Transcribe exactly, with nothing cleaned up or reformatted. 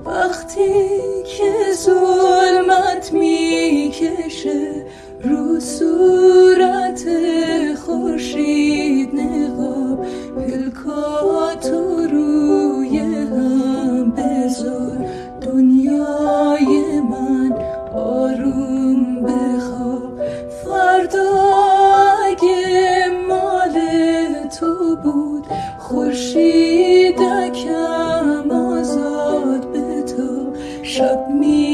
وقتی که ظلمت میکشه رو صورت خورشید نقاب، پلکاتو روی هم بذار، دنیای من آروم بخواب. فردا اگه مال تو بود خورشیدکم آزاد به تو شب می